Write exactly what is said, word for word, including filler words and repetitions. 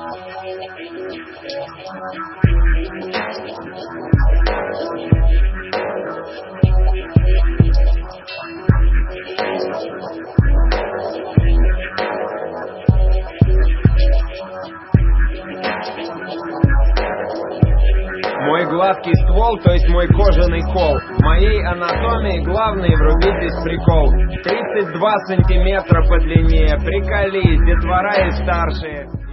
Мой гладкий ствол, то есть мой кожаный кол. В моей анатомии главный, врубитесь прикол. тридцать два сантиметра по длине, приколись, детвора и старшие.